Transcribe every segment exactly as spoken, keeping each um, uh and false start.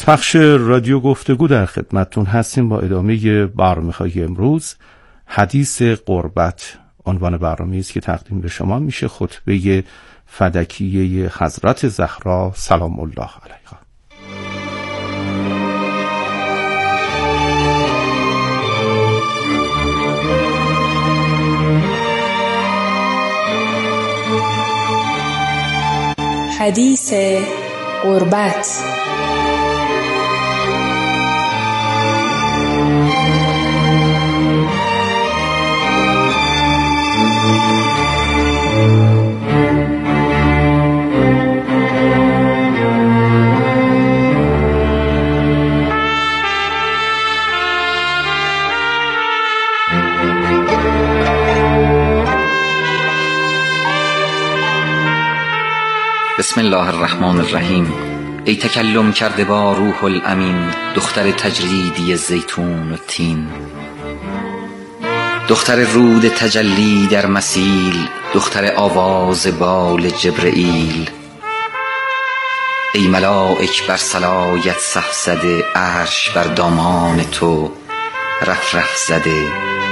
از پخش رادیو گفتگو در خدمتتون هستیم با ادامه برنامه‌های امروز. حدیث قربت عنوان برنامه‌ای است که تقدیم به شما میشه. خطبه فدکیه حضرت زهرا سلام الله علیها. حدیث قربت. بسم الله الرحمن الرحیم. ای تکلم کرده با روح الامین، دختر تجریدی زیتون و تین، دختر رود تجلی در مسیل، دختر آواز بال جبرئیل. ای ملائک بر صلایت صف زده، عرش بر دامان تو رف رف زده.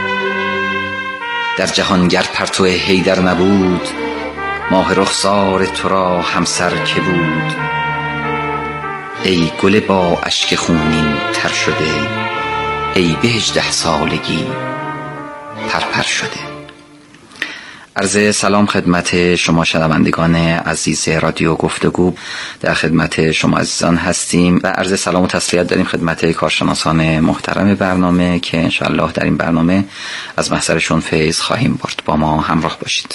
در جهانگر پرتو حیدر نبود، ماه رخسار تو را همسر که بود. ای گل با اشک خونین تر شده، ای به هجده سالگی پرپر شده. عرض سلام خدمت شما شنوندگان عزیز رادیو گفتگو. در خدمت شما عزیزان هستیم و عرض سلام و تسلیت داریم خدمت کارشناسان محترم برنامه که انشاءالله در این برنامه از محضرشون فیض خواهیم برد. با ما همراه باشید.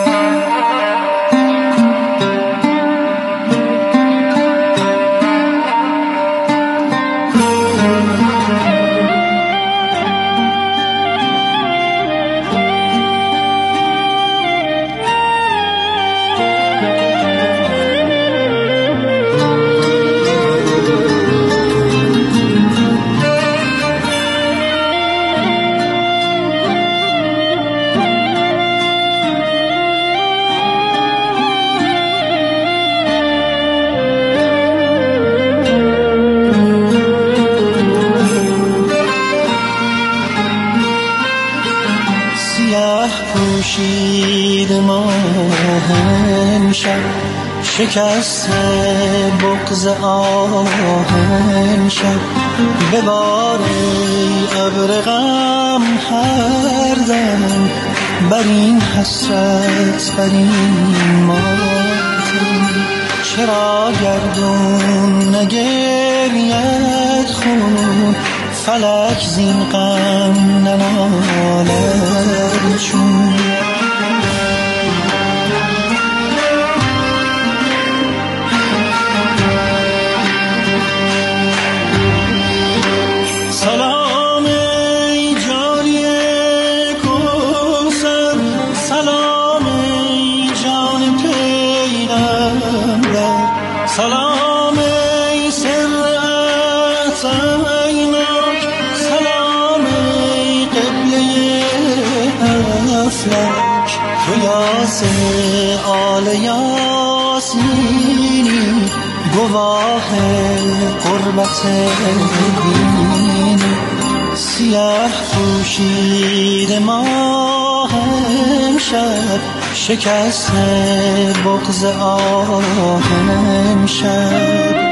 شکست بغض آهن شب، بباری ابر غم هر دم، بر این حسرت بر این ماتم. چرا گردون نگرید خون، فلک زین غم ننالد چون. سلام ای سر عطیناک، سلام ای قبله افلاک. تو یاسر آل یاسینی، گواه قربت دینی. سیاه پوشید ماه امشب، شکست بغض آهن شب.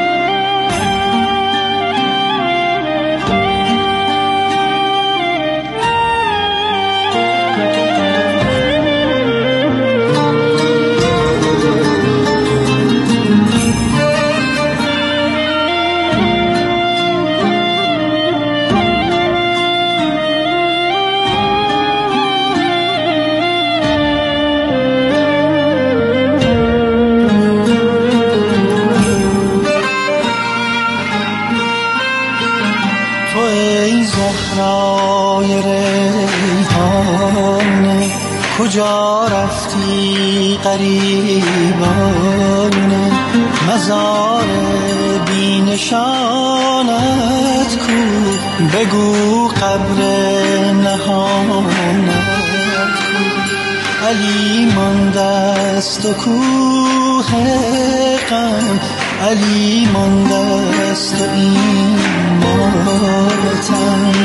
کجا رفتی غریبانه، مزار بی نشانت کو، بگو قبر نهانت کو. علی مانده است و کوه غم، علی مانده است و این ماتم.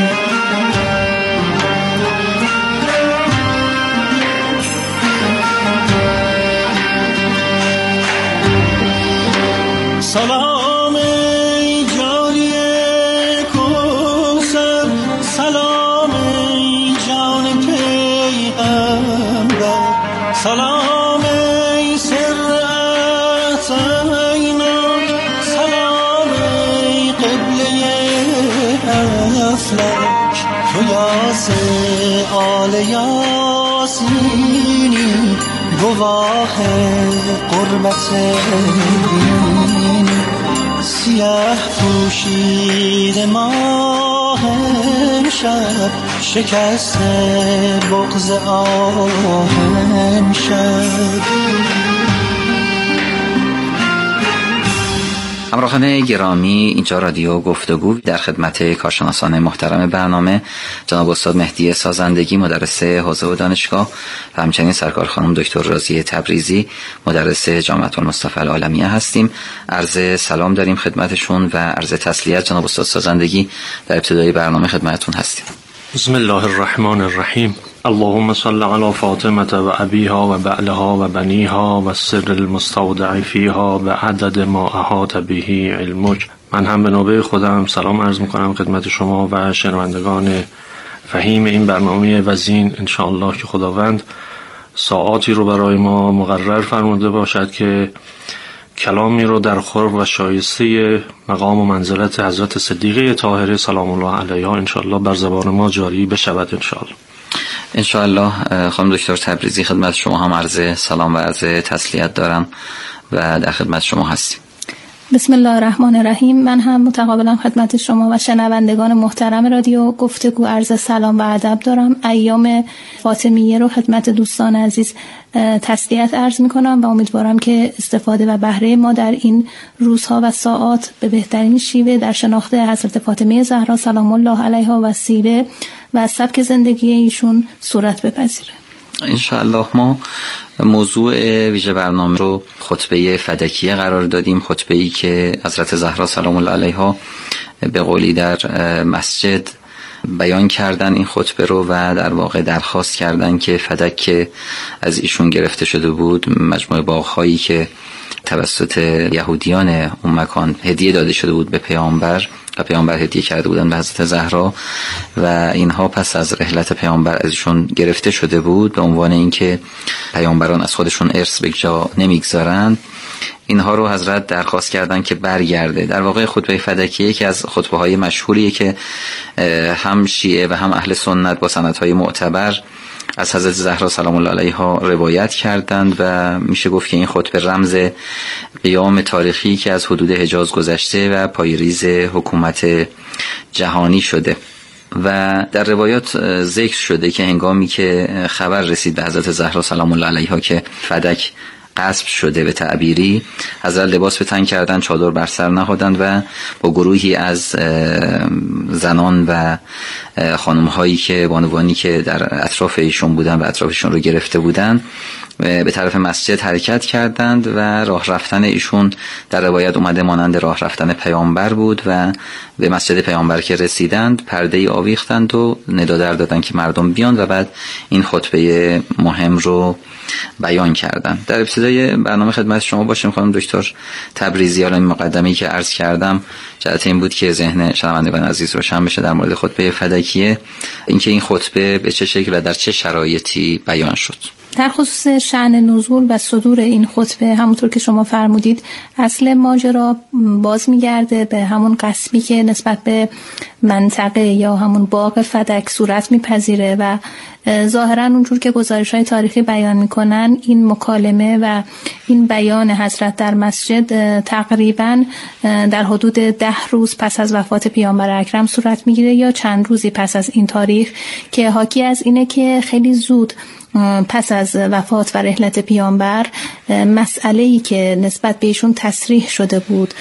سلام ای جانی کوثر، سلام ای جان پیغمبر، سلام ای سر عطینات، سلام ای قبله افلاک. تو یاس آل یاسینی، گواه قربت دینی. سیاه پوشید ماه امشب، شکست بغض آه امشب. همراهان گرامی، اینجا رادیو گفتگو در خدمت کارشناسان محترم برنامه جناب استاد مهدی سازندگی، مدرس حوزه و دانشگاه، و همچنین سرکار خانم دکتر راضیه تبریزی، مدرس جامعه المصطفى العالمیه هستیم. عرض سلام داریم خدمتشون و عرض تسلیت. جناب استاد سازندگی، در ابتدای برنامه خدمتتون هستیم. بسم الله الرحمن الرحیم. اللهم صل علی فاطمه و ابیها و بعلها و بنیها و السر المستودع فیها و عدد ما احاط به علمک. من هم به نوبه خودم سلام عرض میکنم خدمت شما و شنوندگان فهیم این برنامه وزین. انشاءالله که خداوند ساعاتی رو برای ما مقرر فرموده باشد که کلامی رو در قرب و شایسته مقام و منزلت حضرت صدیقه طاهره سلام الله علیها انشاءالله بر زبان ما جاری بشود انشاءالله. انشاءالله. خانم دکتر تبریزی، خدمت شما هم عرض سلام و عرض تسلیت دارم و در خدمت شما هستیم. بسم الله الرحمن الرحیم. من هم متقابلا خدمت شما و شنوندگان محترم رادیو گفتگو عرض سلام و ادب دارم. ایام فاطمیه رو خدمت دوستان عزیز تسلیت عرض می کنم و امیدوارم که استفاده و بهره ما در این روزها و ساعات به بهترین شیوه در شناخت حضرت فاطمه زهرا سلام الله علیها و سیره و سبک زندگی ایشون صورت بپذیره. انشاءالله. ما موضوع ویژه برنامه رو خطبه فدکیه قرار دادیم، خطبه‌ای که حضرت زهرا سلام الله علیها به قولی در مسجد بیان کردن این خطبه رو و در واقع درخواست کردن که فدک که از ایشون گرفته شده بود، مجموعه باغ‌هایی که توسط یهودیان اون مکان هدیه داده شده بود به پیامبر و پیامبر هدیه کرده بودن به حضرت زهرا و اینها پس از رحلت پیامبر ازشون گرفته شده بود به عنوان اینکه پیامبران از خودشون ارث به جا نمیگذارن. اینها رو حضرت درخواست کردن که برگرده. در واقع خطبه فدکیه که از خطبه های مشهوریه که هم شیعه و هم اهل سنت با سندهای معتبر از حضرت زهرا سلام الله علیها روایت کردند و میشه گفت که این خطبه رمز قیام تاریخی که از حدود حجاز گذشته و پایریز حکومت جهانی شده. و در روایات ذکر شده که هنگامی که خبر رسید به حضرت زهرا سلام الله علیها که فدک غصب شده به تعبیری، حضرت لباس به تن کردن، چادر بر سر نهادند و با گروهی از زنان و خانم‌هایی که بانوانی که در اطراف ایشون بودن و اطرافشون رو گرفته بودن به طرف مسجد حرکت کردند و راه رفتن ایشون در روایت اومده مانند راه رفتن پیامبر بود و به مسجد پیامبر که رسیدند پرده‌ای آویختند و ندا در دادند که مردم بیان و بعد این خطبه مهم رو بیان کردند. در ابتدای برنامه خدمت شما باشیم خانم دکتر تبریزی. حالا این مقدمه‌ای که عرض کردم جهت این بود که ذهن شنوندگان عزیز روشن بشه در مورد خطبه فدکیه، اینکه این خطبه به چه شکل و در چه شرایطی بیان شد. در خصوص شأن نزول و صدور این خطبه همونطور که شما فرمودید اصل ماجرا باز میگرده به همون قسمی که نسبت به منطقه یا همون باغ فدک صورت میپذیره و ظاهرا اونجور که گزارش‌های تاریخی بیان میکنن این مکالمه و این بیان حضرت در مسجد تقریبا در حدود ده روز پس از وفات پیامبر اکرم صورت میگیره یا چند روزی پس از این تاریخ که حاکی از اینه که خیلی زود پس از وفات و رحلت پیامبر مسئله‌ای که نسبت بهشون تصریح شده بود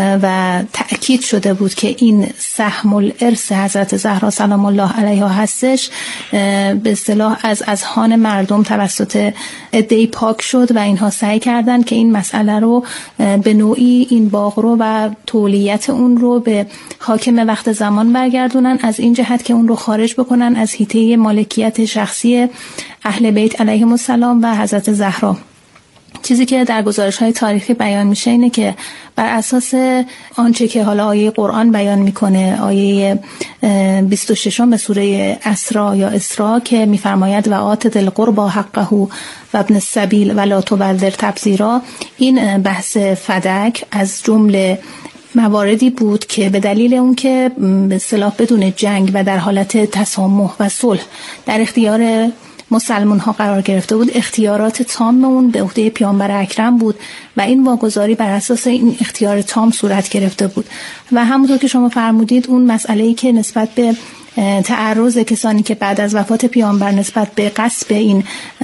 و تأکید شده بود که این سهم الارث حضرت زهرا سلام الله علیها هستش، به اصطلاح از اذهان مردم توسط عده‌ای پاک شد و اینها سعی کردند که این مسئله رو به نوعی این باغ رو و تولیت اون رو به حاکم وقت زمان برگردونن، از این جهت که اون رو خارج بکنن از حیطه مالکیت شخصی اهل بیت علیهم السلام و حضرت زهرا. چیزی که در گزارش‌های تاریخی بیان میشه اینه که بر اساس آنچه که حالا آیه قرآن بیان میکنه، آیه بیست و شش به سوره اسراء یا اسراء که میفرماید و آت ذی القربی حقه و ابن السبیل ولا تبذر تبذیرا، این بحث فدک از جمله مواردی بود که به دلیل اون که به اصطلاح بدون جنگ و در حالت تسامح و صلح در اختیار مسلمان ها قرار گرفته بود، اختیارات تام اون به عهده پیامبر اکرم بود و این واگذاری بر اساس این اختیار تام صورت گرفته بود. و همونطور که شما فرمودید اون مسئله‌ای که نسبت به تعرض کسانی که بعد از وفات پیامبر نسبت به غصب این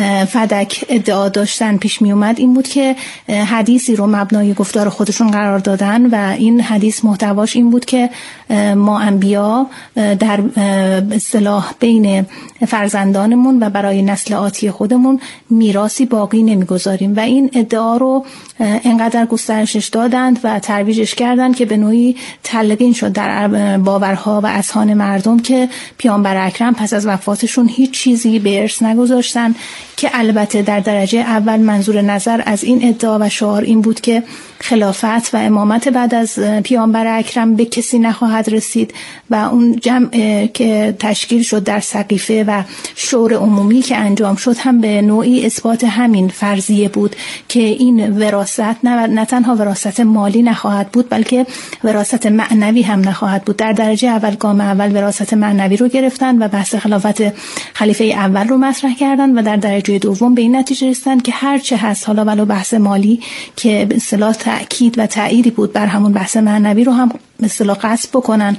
فدک ادعا داشتن پیش می اومد این بود که حدیثی رو مبنای گفتار خودشون قرار دادن و این حدیث محتواش این بود که ما انبیا در اصطلاح بین فرزندانمون و برای نسل آتی خودمون میراثی باقی نمیگذاریم و این ادعا رو انقدر گسترشش دادند و ترویجش کردند که به نوعی تلقین شد در باورها و اذهان مردم که پیامبر اکرم پس از وفاتشون هیچ چیزی به ارث نگذاشتن، که البته در درجه اول منظور نظر از این ادعا و شعار این بود که خلافت و امامت بعد از پیامبر اکرم به کسی نخواهد رسید و اون جمع که تشکیل شد در سقیفه و شور عمومی که انجام شد هم به نوعی اثبات همین فرضیه بود که این وراثت نه, نه تنها وراثت مالی نخواهد بود بلکه وراثت معنوی هم نخواهد بود. در درجه اول گام اول وراثت معنوی رو گرفتن و بحث خلافت خلیفه اول رو مطرح کردن و در درجه دوم به این نتیجه رسیدن که هر چه هست حالا ولو بحث مالی که به اصطلاح تأکید و تأییدی بود بر همون بحث معنوی رو هم به اصطلاح غصب بکنن.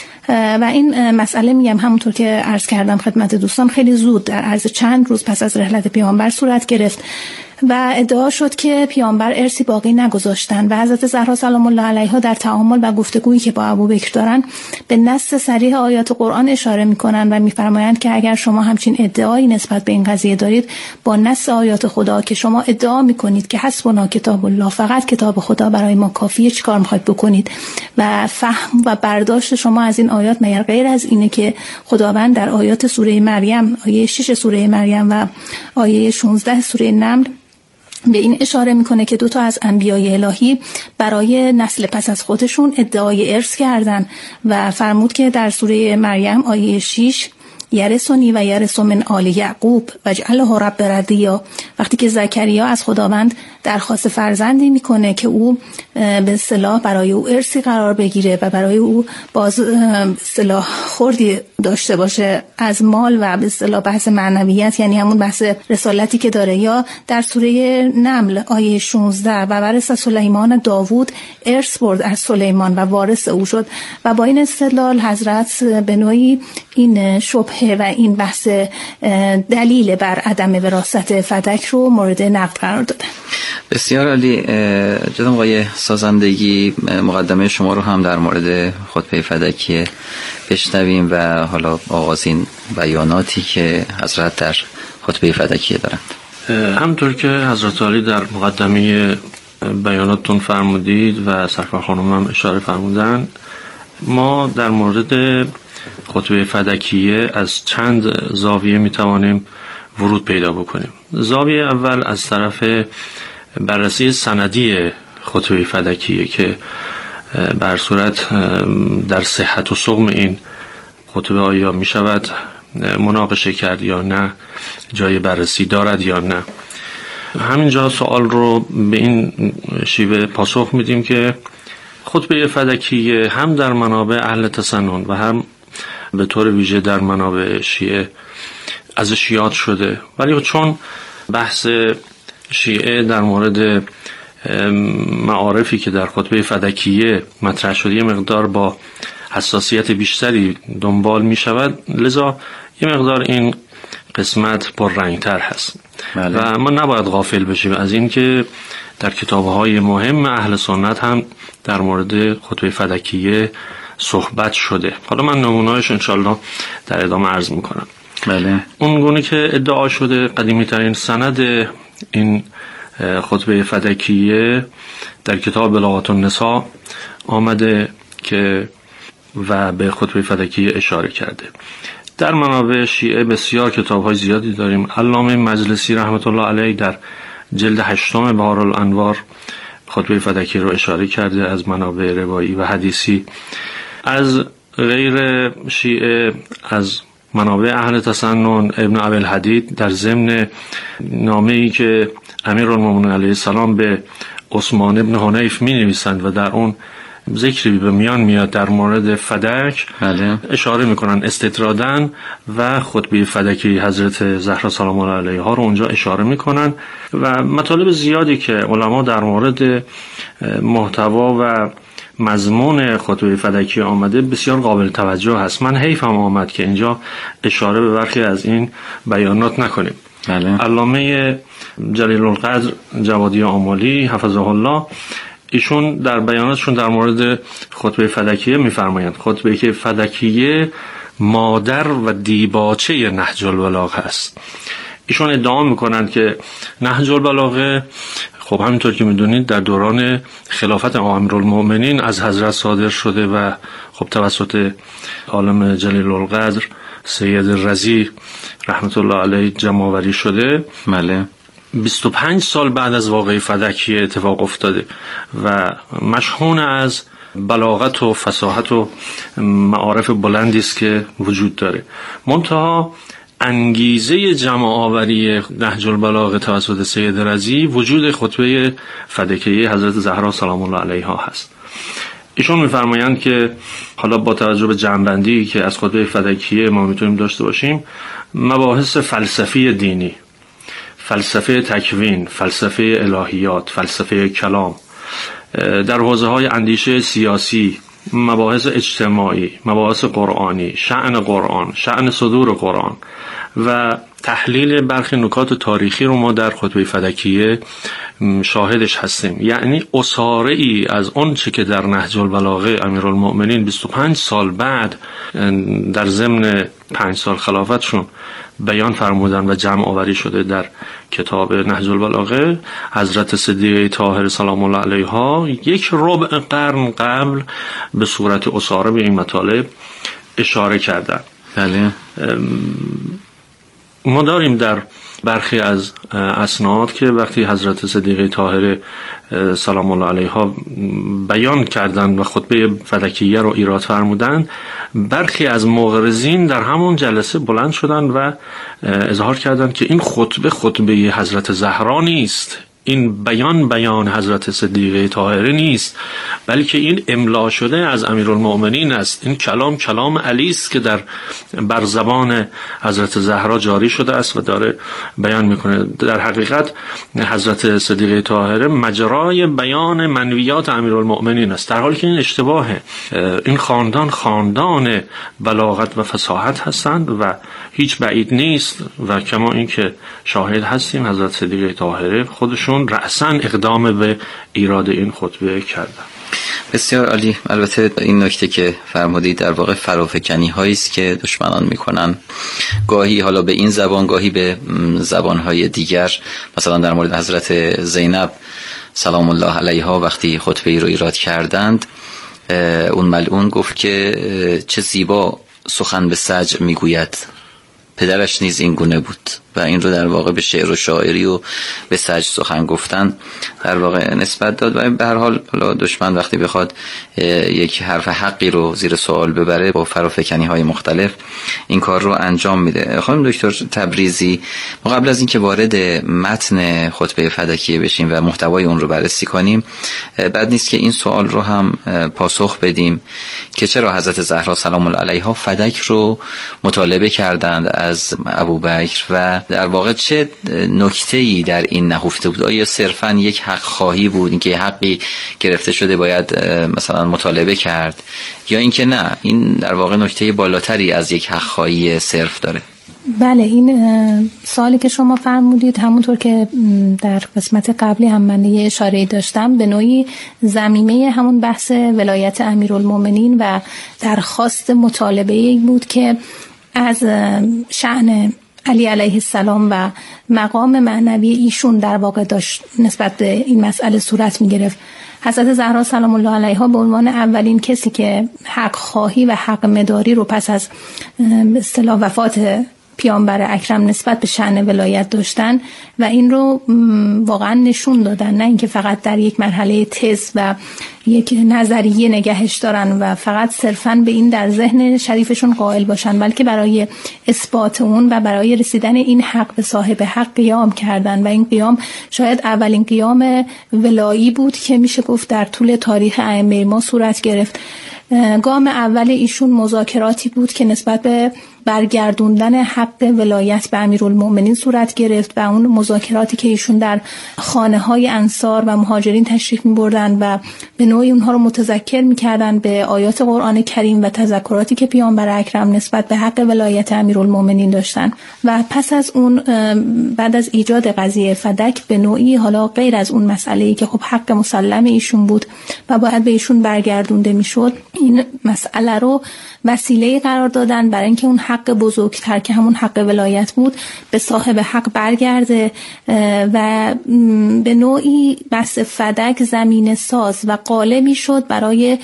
و این مسئله میگم همونطور که عرض کردم خدمت دوستان خیلی زود در عرض چند روز پس از رحلت پیامبر صورت گرفت و ادعا شد که پیامبر ارثی باقی نگذاشتن و حضرت زهرا سلام الله علیها در تعامل و گفتگویی که با ابوبکر دارن به نص صریح آیات قرآن اشاره میکنن و میفرمایند که اگر شما همچین ادعایی نسبت به این قضیه دارید، با نص آیات خدا که شما ادعا میکنید که حسبنا کتاب الله، فقط کتاب خدا برای ما کافیه، چیکار میخواید بکنید؟ و فهم و برداشت شما از این آیات مگر غیر از اینه که خداوند در آیات سوره مریم، آیه شش سوره مریم و آیه شانزده سوره نمل به این اشاره میکنه که دو تا از انبیای الهی برای نسل پس از خودشون ادعای ارث کردن و فرمود که در سوره مریم آیه شش یرثنی و یرث من آل یعقوب واجعله رب رضیا، وقتی که زکریا از خداوند درخواست فرزندی میکنه که او به اصطلاح برای او ارثی قرار بگیره و برای او باز به اصطلاح خوردی داشته باشه از مال و به اصطلاح بحث معنویت، یعنی همون بحث رسالتی که داره. یا در سوره نمل آیه شانزده و ورث سلیمان داوود، ارث برد از سلیمان و وارث او شد و با این استدلال حضرت به نوعی این شبهه و این بحث دلیل بر عدم وراثت فدک رو مورد نقد قرار دادن. بسیار عالی. جناب آقای سازندگی، مقدمه شما رو هم در مورد خطبه فدکیه بشنویم و حالا آغازین بیاناتی که حضرت در خطبه فدکیه دارند. همطور که حضرت عالی در مقدمه بیاناتتون فرمودید و سرکار خانم هم اشاره فرمودن، ما در مورد خطبه فدکیه از چند زاویه میتوانیم ورود پیدا بکنیم. زاویه اول از طرف بررسی سندی خطبه فدکیه که بر صورت در صحت و سقم این خطبه آیا می شود مناقشه کرد یا نه، جای بررسی دارد یا نه. همینجا سوال رو به این شیوه پاسخ میدیم که خطبه فدکیه هم در منابع اهل تسنن و هم به طور ویژه در منابع شیعه ازش یاد شده، ولی چون بحث شیعه در مورد معارفی که در خطبه فدکیه مطرح شده یه مقدار با حساسیت بیشتری دنبال می شود، لذا یه مقدار این قسمت پررنگتر هست. بله. و ما نباید غافل بشیم از این که در کتاب‌های مهم اهل سنت هم در مورد خطبه فدکیه صحبت شده. حالا من نمونه‌اش انشالله در ادامه عرض میکنم. بله. اون گونه که ادعا شده قدیمی ترین سند این خطبه فدکیه در کتاب بلاغت النساء آمده که و به خطبه فدکیه اشاره کرده. در منابع شیعه بسیار کتاب‌های زیادی داریم. علامه مجلسی رحمت الله علیه در جلد هشتم بهارالانوار خطبه فدکیه رو اشاره کرده از منابع روایی و حدیثی. از غیر شیعه از منابع اهل تسنن ابن ابی‌الحدید در ضمن نامه‌ای که امیرالمومنین علیه السلام به عثمان ابن حنیف می‌نویسند و در اون ذکری به میان میاد در مورد فدک، بله. اشاره میکنن استطرادن و خطبه فدکی حضرت زهرا سلام الله علیها رو اونجا اشاره میکنن و مطالب زیادی که علما در مورد محتوا و مضمون خطبه فدکی آمده بسیار قابل توجه هست. من حیفم آمد که اینجا اشاره به برخی از این بیانات نکنیم. بله. علامه جلیل القدر جوادی آملی حفظه الله ایشون در بیاناتشون در مورد خطبه فدکیه میفرمایند خطبه که فدکیه مادر و دیباچه نهج البلاغه است. ایشون ادعا میکنند که نهج البلاغه خب همینطور که میدونید در دوران خلافت امیرالمومنین از حضرت صادر شده و خب توسط عالم جلیل القدر سید رضی رحمت الله علیه جمع‌آوری شده. بله. بیست و پنج سال بعد از واقعه فدکیه اتفاق افتاده و مشهون از بلاغت و فصاحت و معارف بلندی است که وجود داره. منتها انگیزه جمع آوری نهج البلاغه توسط سید رضی وجود خطبه فدکیه حضرت زهرا سلام الله علیها هست. ایشون میفرمایند که حالا با توجه به جمع‌بندی که از خطبه فدکیه ما میتونیم داشته باشیم، مباحث فلسفی دینی، فلسفه تکوین، فلسفه الهیات، فلسفه کلام، در حوزه‌های اندیشه سیاسی، مباحث اجتماعی، مباحث قرآنی، شأن قرآن، شأن صدور قرآن و تحلیل برخی نکات تاریخی رو ما در خطبه فدکیه شاهدش هستیم. یعنی اساره ای از اون چه که در نهج البلاغه امیرالمؤمنین بیست و پنج سال بعد در ضمن پنج سال خلافتشون بیان فرمودن و جمع آوری شده در کتاب نهج البلاغه، حضرت صدیقه طاهره سلام الله علیها یک ربع قرن قبل به صورت اساره به این مطالب اشاره کردن. بله. ما داریم در برخی از اسناد که وقتی حضرت صدیقه طاهره سلام الله علیها بیان کردند و خطبه فدکیه رو ایراد فرمودند، برخی از معترضین در همون جلسه بلند شدند و اظهار کردند که این خطبه خطبه حضرت زهرا نیست، این بیان بیان حضرت صدیقه طاهره نیست، بلکه این املا شده از امیرالمؤمنین است. این کلام کلام علی است که در بر زبان حضرت زهرا جاری شده است و داره بیان میکنه. در حقیقت حضرت صدیقه طاهره مجرای بیان منویات امیرالمؤمنین است، در حالی که این اشتباهه. این خاندان خاندان بلاغت و فصاحت هستند و هیچ بعید نیست و کما این که شاهد هستیم حضرت صدیقه طاهره خودشون رأساً اقدام به ایراد این خطبه کردن. بسیار عالی. البته این نکته که فرمودید در واقع فرافکنی هایی است که دشمنان میکنن، گاهی حالا به این زبان گاهی به زبان های دیگر. مثلا در مورد حضرت زینب سلام الله علیها وقتی خطبه ای رو ایراد کردند، اون ملعون گفت که چه زیبا سخن به سجع میگوید، پدرش نیز این گونه بود و این رو در واقع به شعر و شاعری و به سجع سخن گفتن در واقع نسبت داد. و به هر حال دشمن وقتی بخواد یک حرف حقی رو زیر سوال ببره با فرافکنی های مختلف این کار رو انجام میده. خانم دکتر تبریزی، ما قبل از اینکه وارد متن خطبه فدکیه بشیم و محتوای اون رو بررسی کنیم، بد نیست که این سوال رو هم پاسخ بدیم که چرا حضرت زهرا سلام الله علیها فدک رو مطالبه کردند از ابوبکر و در واقع چه نکته‌ای در این نهفته بود؟ آیا صرفاً یک حق خواهی بود، اینکه حقی گرفته شده باید مثلا مطالبه کرد، یا اینکه نه این در واقع نکته بالاتری از یک حق خواهی صرف داره؟ بله، این سوالی که شما فرمودید همونطور که در قسمت قبلی هم من یه اشاره داشتم به نوعی ضمیمه همون بحث ولایت امیرالمومنین و درخواست مطالبه بود که از شأن علی علیه السلام و مقام معنوی ایشون در واقع داشت نسبت به این مسئله صورت می گرفت. حضرت زهرا سلام الله علیها به عنوان اولین کسی که حق خواهی و حق مداری رو پس از به اصطلاح وفات پیامبر اکرم نسبت به شأن ولایت داشتن و این رو واقعا نشون دادن، نه اینکه فقط در یک مرحله تز و یک نظریه نگهش دارن و فقط صرفاً به این در ذهن شریفشون قائل باشن، بلکه برای اثبات اون و برای رسیدن این حق به صاحب حق قیام کردن و این قیام شاید اولین قیام ولایی بود که میشه گفت در طول تاریخ ائمه ما صورت گرفت. گام اول ایشون مذاکراتی بود که نسبت به برگردوندن حق ولایت به امیرالمومنین صورت گرفت و اون مذاکراتی که ایشون در خانه های انصار و مهاجرین تشریف می بردن و به نوعی اونها رو متذکر می کردن به آیات قرآن کریم و تذکراتی که پیامبر اکرم نسبت به حق ولایت امیرالمومنین داشتن. و پس از اون بعد از ایجاد قضیه فدک به نوعی حالا غیر از اون مسئله‌ای که خب حق مسلم ایشون بود و باید به ایشون برگردونده می شد، این مسئله رو وسیله قرار دادن برای اینکه اون حق بزرگتر که همون حق ولایت بود به صاحب حق برگرده و به نوعی بحث فدک زمینه ساز و قالبی شد برای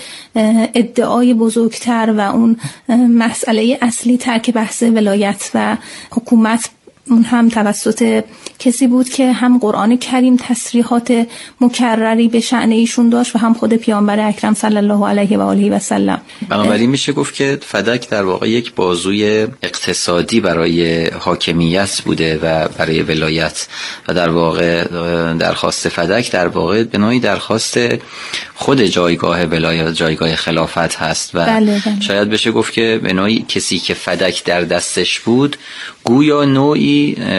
ادعای بزرگتر و اون مسئله اصلی تر که بحث ولایت و حکومت اون هم توسط کسی بود که هم قرآن کریم تصریحات مکرری به شأن ایشون داشت و هم خود پیامبر اکرم صلی الله علیه و آله و سلم. بنابراین میشه گفت که فدک در واقع یک بازوی اقتصادی برای حاکمیت بوده و برای ولایت و در واقع درخواست فدک در واقع به نوعی درخواست خود جایگاه ولایت، جایگاه خلافت هست و بله بله. شاید بشه گفت که به نوعی کسی که فدک در دستش بود گویا نوعی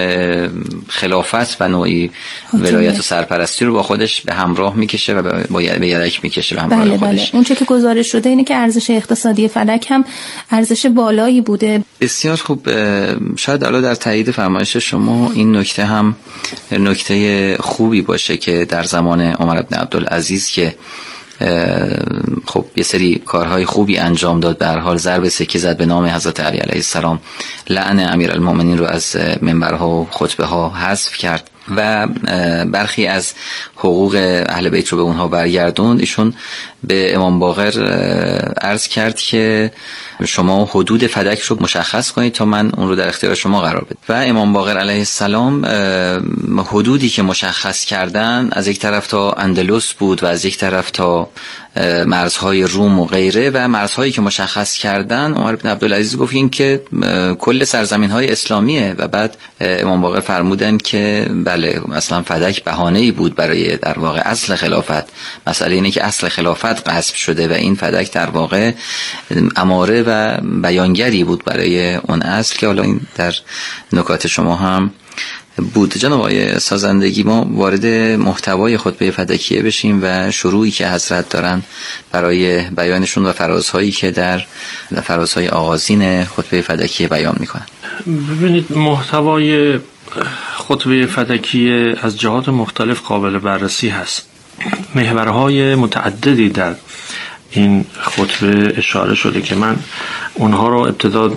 خلافت و نوعی ولایت و سرپرستی رو با خودش به همراه میکشه و به یدک میکشه به همراه بله خودش. بله. اون چه که گزارش شده اینه که ارزش اقتصادی فدک هم ارزش بالایی بوده. بسیار خوب. شاید الان در تایید فرمایش شما این نکته هم نکته خوبی باشه که در زمان عمر بن عبدالعزیز که خب یه سری کارهای خوبی انجام داد، به هر حال ضرب سکه زد به نام حضرت علی علیه السلام، لعن امیرالمومنین رو از منبرها و خطبه ها حذف کرد و برخی از حقوق اهل بیت رو به اونها برگردوند. ایشون به امام باقر عرض کرد که شما حدود فدک رو مشخص کنید تا من اون رو در اختیار شما قرار بدم و امام باقر علیه السلام حدودی که مشخص کردن از یک طرف تا اندلس بود و از یک طرف تا مرزهای روم و غیره و مرزهایی که مشخص کردن عمر بن عبدالعزیز گفت این که کل سرزمین‌های اسلامیه و بعد امام باقر فرمودن که بله مثلا فدک بهانه‌ای بود برای در واقع اصل خلافت. مسئله اینه که اصل خلافت غصب شده و این فدک در واقع اماره و بیانگری بود برای اون اصل که حالا این در نکات شما هم بود. جناب آقای سازندگی، ما وارد محتوای خطبه فدکیه بشیم و شروعی که حضرت دارن برای بیانشون و فرازهایی که در فرازهای آغازین خطبه فدکیه بیان میکنن. ببینید محتوای خطبه فدکیه از جهات مختلف قابل بررسی هست. محورهای متعددی در این خطبه اشاره شده که من اونها رو ابتدا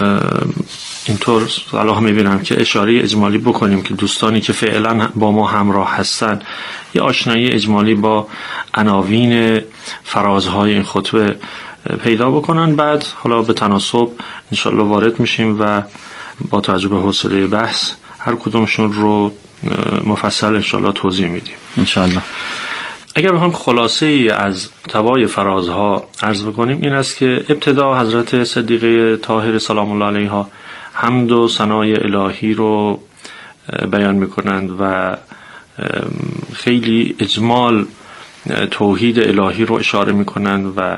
اینطور صلاح میبینم که اشاره اجمالی بکنیم که دوستانی که فعلا با ما همراه هستن یه آشنایی اجمالی با عناوین فرازهای این خطبه پیدا بکنن، بعد حالا به تناسب انشالله وارد میشیم و با توجه به حوصله بحث هر کدومشون رو مفصل انشالله توضیح میدیم انشالله. اگر بخوام خلاصه ای از توای فرازها عرض بکنیم این است که ابتدا حضرت صدیقه طاهره سلام الله علیها حمد و ثنای الهی رو بیان میکنند و خیلی اجمال توحید الهی رو اشاره میکنند و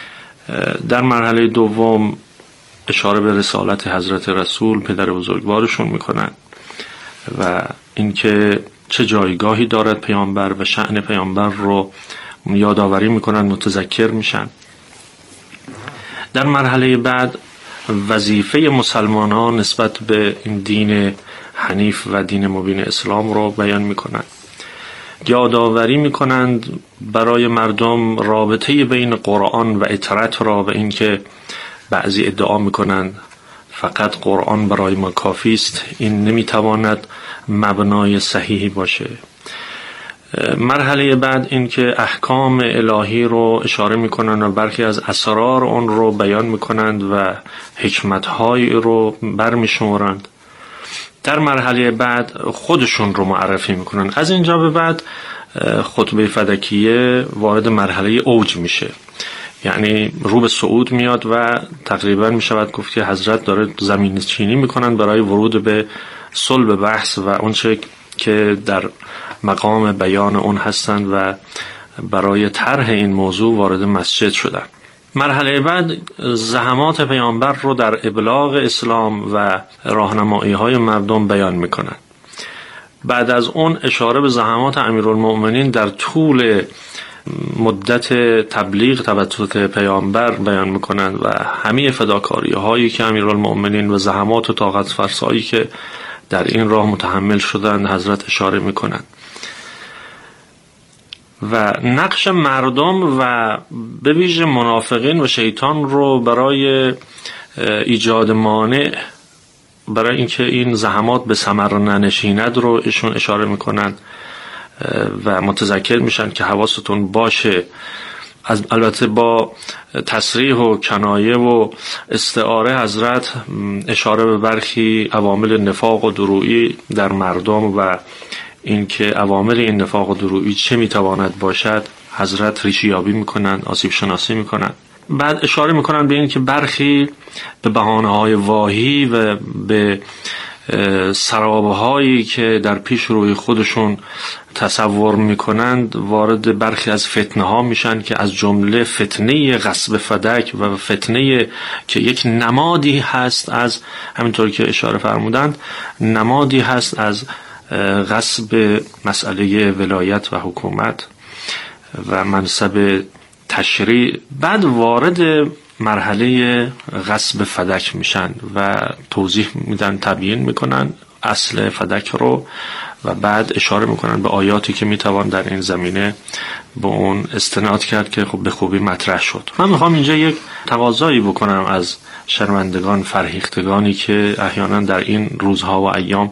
در مرحله دوم اشاره به رسالت حضرت رسول پدر بزرگوارشون میکنند و اینکه چه جایگاهی دارد پیامبر و شأن پیامبر رو یادآوری میکنن، متذکر میشن. در مرحله بعد وظیفه مسلمانان نسبت به این دین حنیف و دین مبین اسلام رو بیان میکنند. یادآوری میکنند برای مردم رابطه بین قرآن و اطرت را و اینکه بعضی ادعا میکنند فقط قرآن برای ما کافی است، این نمیتواند مبنای صحیحی باشه. مرحله بعد این که احکام الهی رو اشاره میکنند و برخی از اسرار اون رو بیان میکنند و حکمت‌های رو برمیشمارند. در مرحله بعد خودشون رو معرفی میکنن. از اینجا به بعد خطبه فدکیه وارد مرحله اوج میشه، یعنی رو به صعود میاد و تقریبا میشود گفت که حضرت داره زمین چینی میکنن برای ورود به صلب بحث و اون چه که در مقام بیان اون هستند و برای طرح این موضوع وارد مسجد شدن. مرحله بعد زحمات پیامبر رو در ابلاغ اسلام و راهنمایی های مردم بیان میکنن. بعد از اون اشاره به زحمات امیرالمؤمنین در طول مدت تبلیغ توسط پیامبر بیان میکنن و همه فداکاری هایی که امیرالمؤمنین و زحمات و طاقت فرسایی که در این راه متحمل شدن حضرت اشاره میکنن و نقش مردم و به ویژه منافقین و شیطان رو برای ایجاد مانع برای اینکه این زحمات به ثمر ننشیند رو ایشون اشاره میکنن و متذکر میشن که حواستون باشه. از البته با تصریح و کنایه و استعاره حضرت اشاره به برخی عوامل نفاق و درویی در مردم و اینکه عوامل این نفاق و درویی چه میتواند باشد حضرت ریشه یابی میکنن، آسیب شناسی میکنن. بعد اشاره میکنن به این که برخی به بهانه‌های واهی و به سرابهایی که در پیش روی خودشون تصور میکنند وارد برخی از فتنه ها میشن که از جمله فتنه غصب فدک و فتنه که یک نمادی هست از همینطور که اشاره فرمودند نمادی هست از غصب مسئله ولایت و حکومت و منصب تشریع. بعد وارد مرحله غصب فدک میشن و توضیح میدن، تبیین میکنن اصل فدک رو و بعد اشاره میکنن به آیاتی که میتوان در این زمینه به اون استناد کرد که خب به خوبی مطرح شد. من میخوام اینجا یک تقاضایی بکنم از شنوندگان فرهیختگانی که احیانا در این روزها و ایام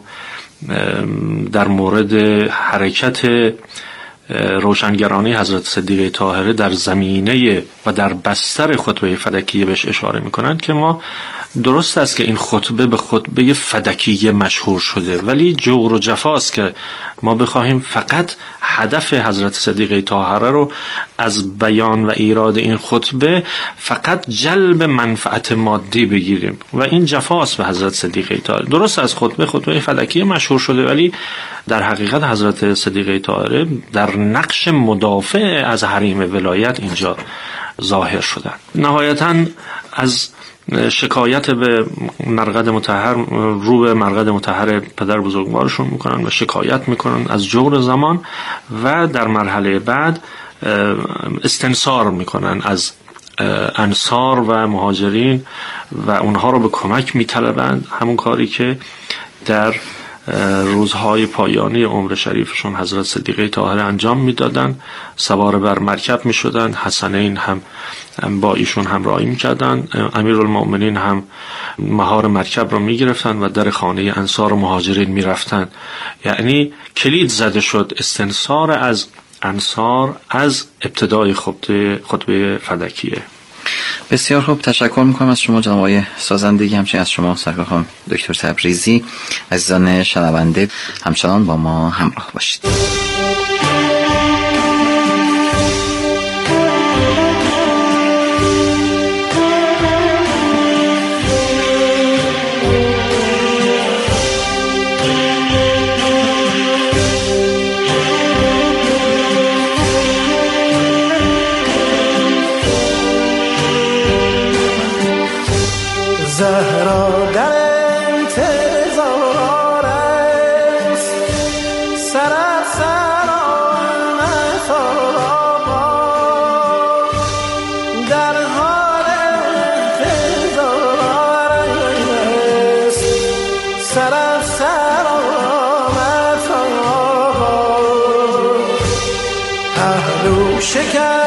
در مورد حرکت روشنگرانی حضرت صدیقه طاهره در زمینه و در بستر خطبه فدکیه بهش اشاره میکنند که ما درست است که این خطبه به خطبه فدکیه مشهور شده، ولی جور و جفاست که ما بخواهیم فقط هدف حضرت صدیقه طاهره رو از بیان و ایراد این خطبه فقط جلب منفعت مادی بگیریم و این جفاست به حضرت صدیقه طاهره. درست از خطبه خطبه فدکیه مشهور شده، ولی در حقیقت حضرت صدیقه طاهره در نقش مدافع از حریم ولایت اینجا ظاهر شدن. نهایتاً از شکایت به مرقد مطهر رو به مرقد مطهر پدر بزرگوارشون میکنن و شکایت میکنن از جور زمان و در مرحله بعد استنصار میکنن از انصار و مهاجرین و اونها رو به کمک میطلبند، همون کاری که در روزهای پایانی عمر شریفشون حضرت صدیقه طاهره انجام میدادن. سوار بر مرکب میشدن، حسنین هم با ایشون همراهی میکردن، امیرالمؤمنین هم مهار مرکب رو میگرفتن و در خانه انصار و مهاجرین میرفتن. یعنی کلید زده شد استنصار از انصار از ابتدای خطبه خطبه فدکیه. بسیار خوب، تشکر میکنم از شما جناب آقای سازندگی، همچنین از شما سرکار خانم دکتر تبریزی. عزیزان شنونده همچنان با ما همراه باشید. زهرا در انتظار است، سر از سران اتابا در حال انتظار سراسر آمد پهلو شکر